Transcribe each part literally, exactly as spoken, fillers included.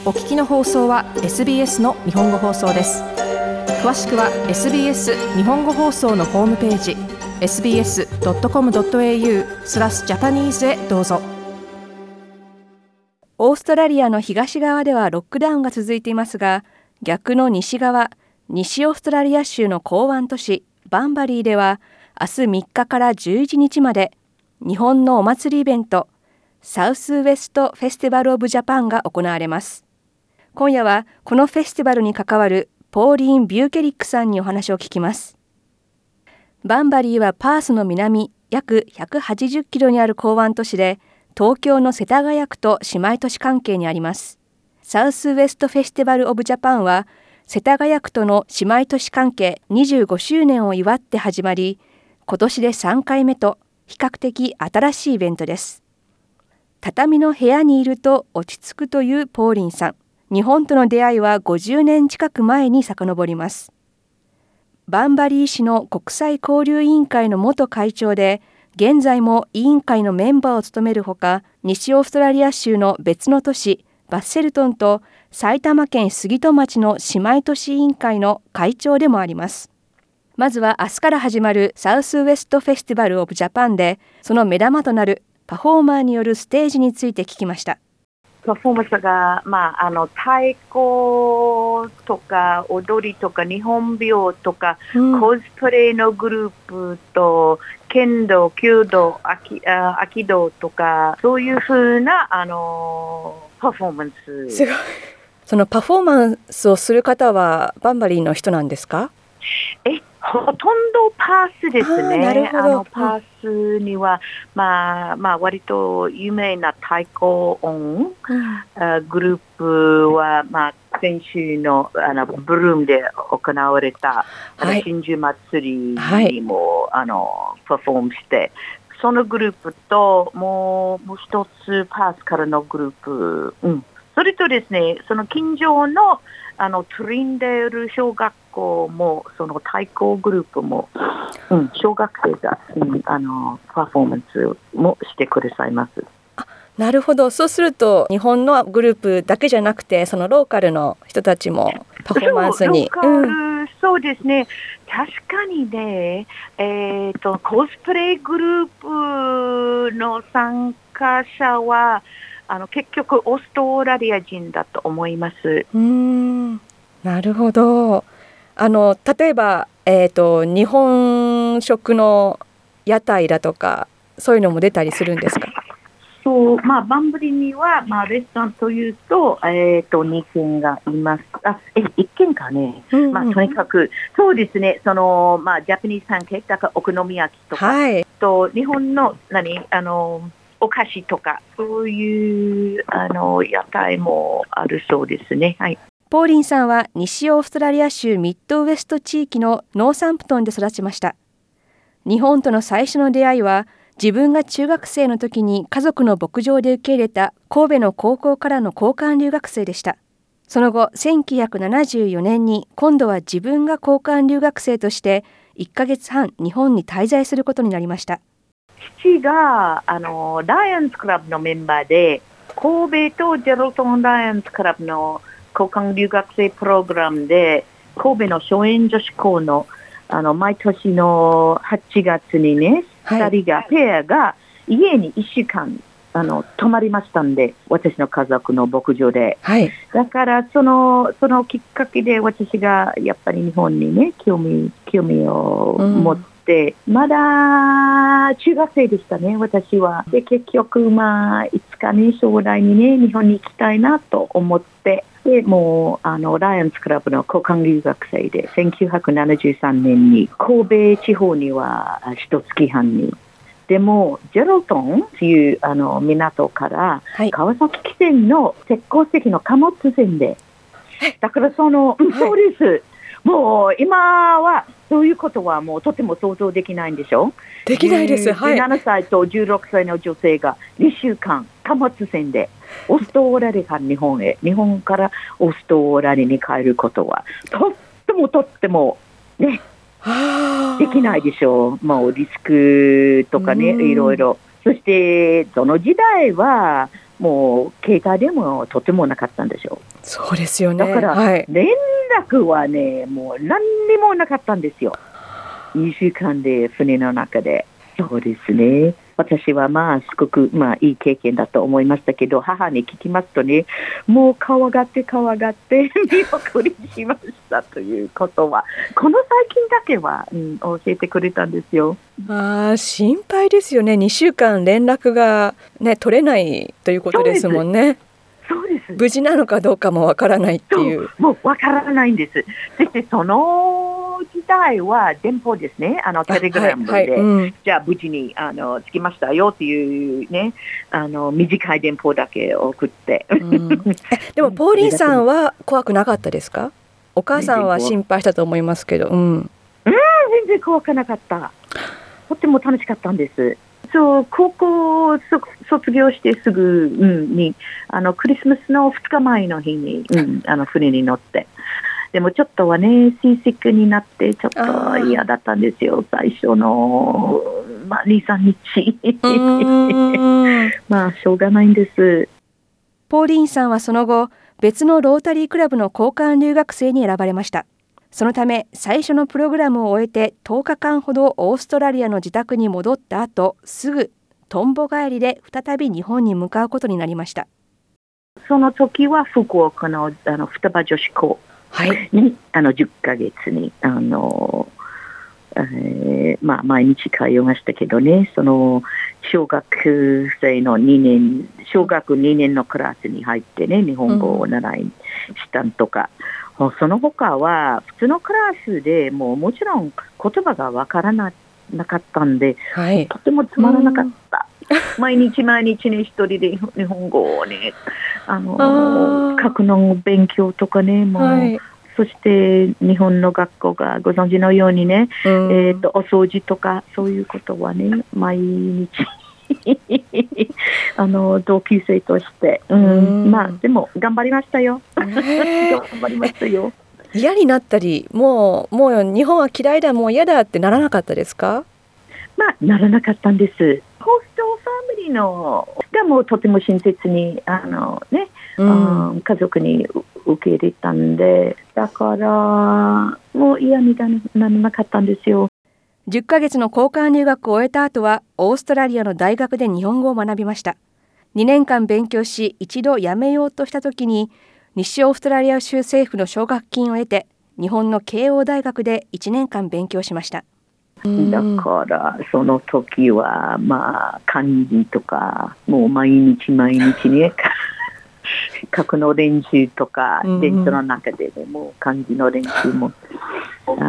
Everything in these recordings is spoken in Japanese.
お聞きの放送は エスビーエス の日本語放送です。詳しくは エスビーエス 日本語放送のホームページ エスビーエスドットコムドットエーユー スラスジャパニーズへどうぞ。オーストラリアの東側ではロックダウンが続いていますが、逆の西側、西オーストラリア州の港湾都市バンバリーでは明日みっかからじゅういちにちまで日本のお祭りイベントサウスウェストフェスティバルオブジャパンが行われます。今夜はこのフェスティバルに関わるポーリーン・ビューケリックさんにお話を聞きます。バンバリーはパースの南約ひゃくはちじゅっキロにある港湾都市で、東京の世田谷区と姉妹都市関係にあります。サウスウェストフェスティバルオブジャパンは世田谷区との姉妹都市関係にじゅうごしゅうねんを祝って始まり、今年でさんかいめと比較的新しいイベントです。畳の部屋にいると落ち着くというポーリンさん。日本との出会いはごじゅうねん近く前に遡ります。バンバリー市の国際交流委員会の元会長で、現在も委員会のメンバーを務めるほか、西オーストラリア州の別の都市バッセルトンと埼玉県杉戸町の姉妹都市委員会の会長でもあります。まずは明日から始まるサウスウェストフェスティバルオブジャパンで、その目玉となるパフォーマーによるステージについて聞きました。 パフォーマンスが、まあ、あの太鼓とか踊りとか日本舞踊とか、うん、コスプレのグループと剣道、弓道、合気道とかそういう風なあのパフォーマンス。 すごい。そのパフォーマンスをする方はバンバリーの人なんですか？ えほとんどパースですね。 なるほど。 あのパースには、まあまあ、割と有名な太鼓音、うん、グループは、まあ、先週の、あのブルームで行われた、はい、真珠祭りにも、はい、あのパフォームして、そのグループともう、もう一つパースからのグループ、うん、それとですね、その近所のあのトリンデール小学校もその太鼓グループも、うん、小学生が、うん、あのパフォーマンスもしてくださいます。 あ、なるほど。そうすると日本のグループだけじゃなくてそのローカルの人たちもパフォーマンスに。 そう、ローカル、うん、そうですね。確かにね、えーと、コスプレグループの参加者はあの結局オーストラリア人だと思います。 うーん、なるほど。あの例えば、えーと、日本食の屋台だとかそういうのも出たりするんですか？ そう、まあ、バンブリには、まあ、レストランというと、えーと、にけんがいます。あ、え、いっけんかね。うんうん、まあ、とにかく、そうですね、その、まあ、ジャパニーズ産経、だからお好み焼きとか、はい、と、日本の、何、あの、お菓子とか、そういう、あの、屋台もあるそうですね。はい。 ポーリンさんは西オーストラリア州ミッドウェスト地域のノーサンプトンで育ちました。日本との最初の出会いは、自分が中学生の時に家族の牧場で受け入れた神戸の高校からの交換留学生でした。その後、せんきゅうひゃくななじゅうよねんに今度は自分が交換留学生としていっかげつはん日本に滞在することになりました。 父があのライオンズクラブのメンバーで、神戸とジェロトンライオンズクラブの交換留学生プログラムで、神戸の松園女子校のあの毎年のはちがつにね、はい、ふたりがペアが家にいっしゅうかんあの泊まりましたんで、私の家族の牧場で、はい、だからそのそのきっかけで私がやっぱり日本にね興味興味を持って、うん、まだ中学生でしたね、私は。で結局まあいつかね将来にね日本に行きたいなと思って、でもうあのライオンズクラブの交換留学生でせんきゅうひゃくななじゅうさんねんに神戸地方には一月半に、でもジェロトンというあの港から川崎汽船の鉄鉱石の貨物船で、はい、だからその、うん、そうです、はい、もう今はそういうことはもうとても想像できないんでしょ。 できないです、はい、 じゅうななさいとじゅうろくさいの女性がにしゅうかん貨物船でオーストラリアから日本へ、日本からオーストラリアに帰ることはとってもとってもねできないでしょう。もうリスクとかね、いろいろ。そしてその時代はもう携帯でもとてもなかったんでしょう。 そうですよね。 だからはい、 連絡はね、もう何にもなかったんですよ。にしゅうかんで船の中で。そうですね。私はまあすごく、まあ、いい経験だと思いましたけど、母に聞きますとね、もう可愛がって可愛がって見送りしましたということは、この最近だけは、うん、教えてくれたんですよ。 あー、心配ですよね。にしゅうかん連絡が、ね、取れないということですもんね。 そうです。 無事なのかどうかもわからないっていう。 もうわからないんです。そしてその時代は電報ですね、あのテレグラムで、はいはい、うん、じゃあ無事にあの着きましたよっていうね、あの短い電報だけ送って、うん、 えでもポーリンさんは怖くなかったですか？お母さんは心配したと思いますけど、うん、うん、 全然怖くなかった。とっても楽しかったんです。そう高校を卒業してすぐ、うん、にあのクリスマスのふつかまえの日に、うん、あの船に乗って、でもちょっとはねシーシックになってちょっと嫌だったんですよ、最初の、まあ、にさんにちまあしょうがないんです。 ポーリンさんはその後別のロータリークラブの交換留学生に選ばれました。そのため最初のプログラムを終えてとおかかんほどオーストラリアの自宅に戻った後、すぐトンボ帰りで再び日本に向かうことになりました。 その時は福岡の、あの双葉女子校に、はい、あのじゅっかげつにあの、えーまあ、毎日通いましたけどね、その小学生のにねん小学にねんのクラスに入ってね、日本語を習いしたんとか、うん、その他は普通のクラスでもうもちろん言葉がわからなかったんで、はい、とてもつまらなかった。毎日毎日ね、一人で日本語をね、あの書くの勉強とかね、もう、はい、そして日本の学校がご存知のようにね、うん、えーと、お掃除とかそういうことはね、毎日あの同級生として、うん、まあでも頑張りましたよ。頑張りましたよ。 嫌になったり、もうもう日本は嫌いだ、もう嫌だってならなかったですか？ まあならなかったんです。ホストファミリーのがもうとても親切にあのね、うん、家族に受け入れたんで、だからもう嫌にならなかったんですよ。 じゅっかげつの交換留学を終えた後はオーストラリアの大学で日本語を学びました。にねんかん勉強し一度辞めようとした時に西オーストラリア州政府の奨学金を得て日本の慶応大学でいちねんかん勉強しました。 だからその時はまあ漢字とかもう毎日毎日ね書くの練習とか、電車の中でもう漢字の練習も、うん、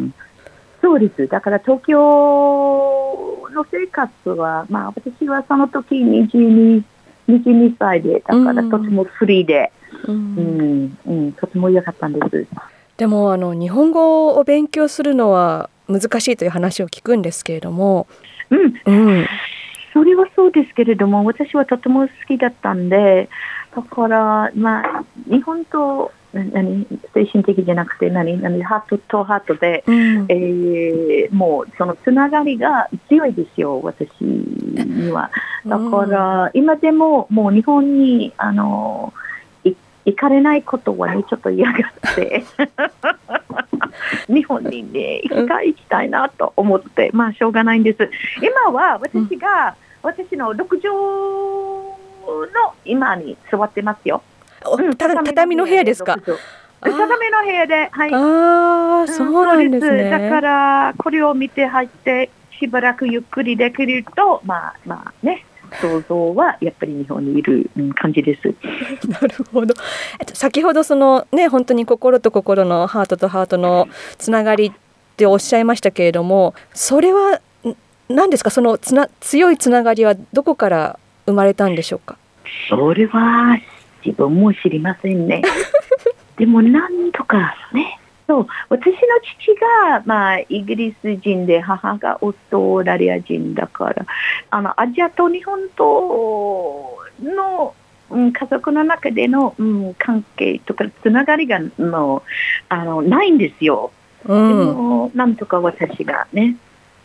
そうです。だから東京の生活は、まあ、私はその時にじゅうに、にじゅうにさいで、だからとてもフリーで、うんうんうん、とても良かったんです。 でもあの日本語を勉強するのは難しいという話を聞くんですけれども、 うんうん、それはそうですけれども、私はとても好きだったんで、だからまあ日本と何精神的じゃなくて何何ハートとハートで、うん、えー、もうそのつながりが強いですよ、私には。だから、うん、今でももう日本にあの行かれないことはねちょっと嫌がって日本にね一回行きたいなと思って、まあしょうがないんです。今は私が、うん、私のろくじょうの今に座ってますよ。 うん、畳の部屋ですか？ 畳の部屋で、はい。 ああ、そうなんですね。 だからこれを見て入ってしばらくゆっくりできると、まあまあね。想像はやっぱり日本にいる感じです。 なるほど。えっと、先ほどそのね本当に心と心のハートとハートのつながりっておっしゃいましたけれども、それは何ですか？そのつな強いつながりはどこから生まれたんでしょうか？ それは自分も知りませんね。でもなんとかね。そう私の父が、まあ、イギリス人で母がオーストラリア人だからあのアジアと日本との、うん、家族の中での、うん、関係とかつながりがもうあのないんですよ、うん、でもなんとか私がね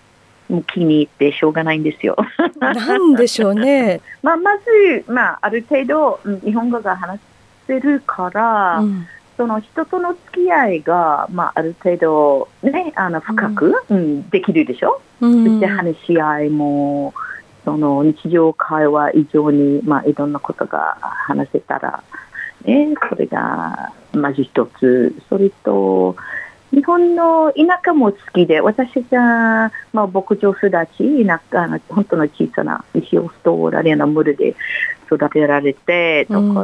もう気に入ってしょうがないんですよ。 なんでしょうね。 まあ、まず、まあ、ある程度日本語が話せるから、うん、その人との付き合いが、まあ、ある程度、ね、あの深く、うんうん、できるでしょ、うん、そして話し合いもその日常会話以上に、まあ、いろんなことが話せたら、ね、それがまず一つ。それと日本の田舎も好きで、私が、まあ、牧場育ち、田舎の本当の小さな西オーストラリアの村で育てられて、だから、うん、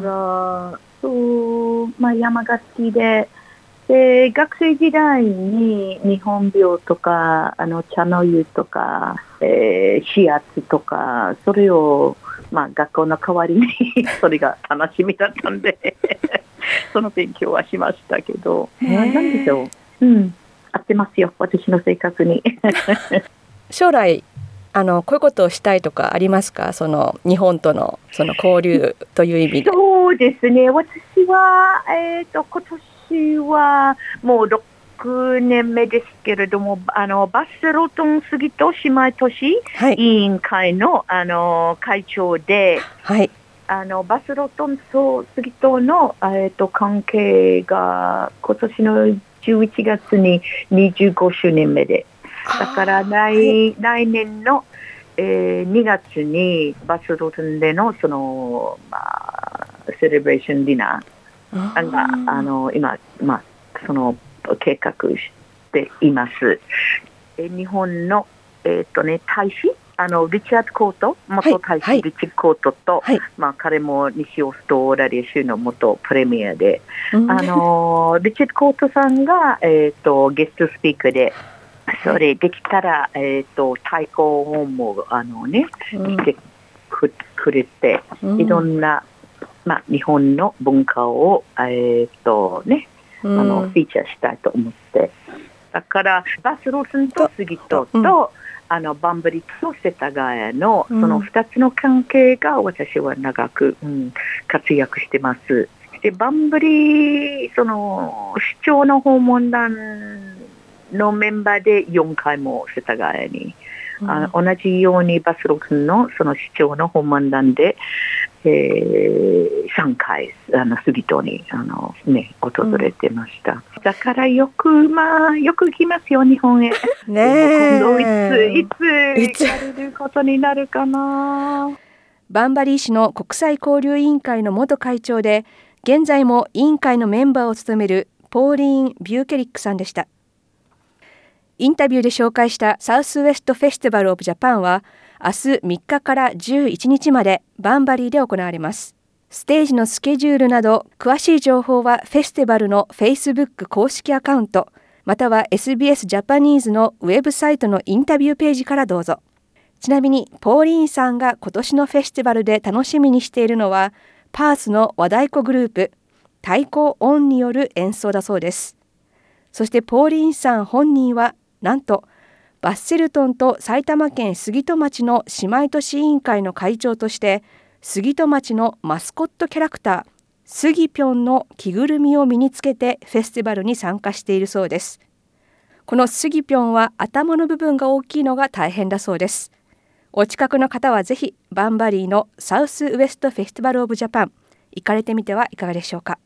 そうまあ、山が好きで、で学生時代に日本病とかあの茶の湯とか、えー、指圧とかそれを、まあ、学校の代わりにそれが楽しみだったんでその勉強はしましたけど、何でしょう、うん、合ってますよ、私の生活に。 将来あのこういうことをしたいとかありますか？その日本とのその交流という意味で。 そうですね、私は、えーと、今年はもうろくねんめですけれども、あのバスロトン杉戸姉妹都市委員会の、あの会長で、はい、あのバスロトンと杉戸の、えーと、関係が今年のじゅういちがつににじゅうごしゅうねんめで、だから来、はい、来年の、えー、にがつにバスロトンでのその、まあ、セレブレーションディナーがあの今、まあ、その計画しています。え日本の、えーとね、大使あのリチャード・コート元大使、はい、リチャード・コートと、はい、まあ、彼も西オーストラリア州の元プレミアで、うん、あのリチャード・コートさんが、えーと、ゲストスピーカーで、それできたら、えーと、太鼓もあの、ね、来てくれて、うん、いろんな、まあ、日本の文化を、えーとね、あのフィーチャーしたいと思って、だからバスロースンと杉戸と、うん、あのバンブリと世田谷のそのふたつの関係が私は長く、うん、活躍してます。でバンブリその市長の訪問団のメンバーでよんかいも世田谷に、うん、あ同じようにバスロースンのその市長の訪問団で、えー、さんかいあの杉戸にあの、ね、訪れてました、うん、だからよく、まあ、よく来ますよ日本へ。ねえ、今度いついつ行かれることになるかな。 バンバリー市の国際交流委員会の元会長で現在も委員会のメンバーを務めるポーリーン・ビューケリックさんでした。インタビューで紹介したサウスウエストフェスティバルオブジャパンは明日みっかからじゅういちにちまでバンバリーで行われます。ステージのスケジュールなど詳しい情報はフェスティバルの Facebook 公式アカウントまたは エスビーエス ジャパニーズのウェブサイトのインタビューページからどうぞ。ちなみにポーリーンさんが今年のフェスティバルで楽しみにしているのはパースの和太鼓グループ太鼓オンによる演奏だそうです。そしてポーリーンさん本人はなんとバッセルトンと埼玉県杉戸町の姉妹都市委員会の会長として杉戸町のマスコットキャラクタースギピョンの着ぐるみを身につけてフェスティバルに参加しているそうです。このスギピョンは頭の部分が大きいのが大変だそうです。お近くの方はぜひバンバリーのサウスウエストフェスティバルオブジャパン行かれてみてはいかがでしょうか。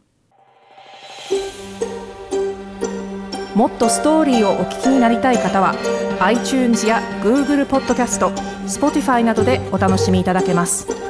もっとストーリーをお聞きになりたい方は iTunes や Google ポッドキャスト、Spotify などでお楽しみいただけます。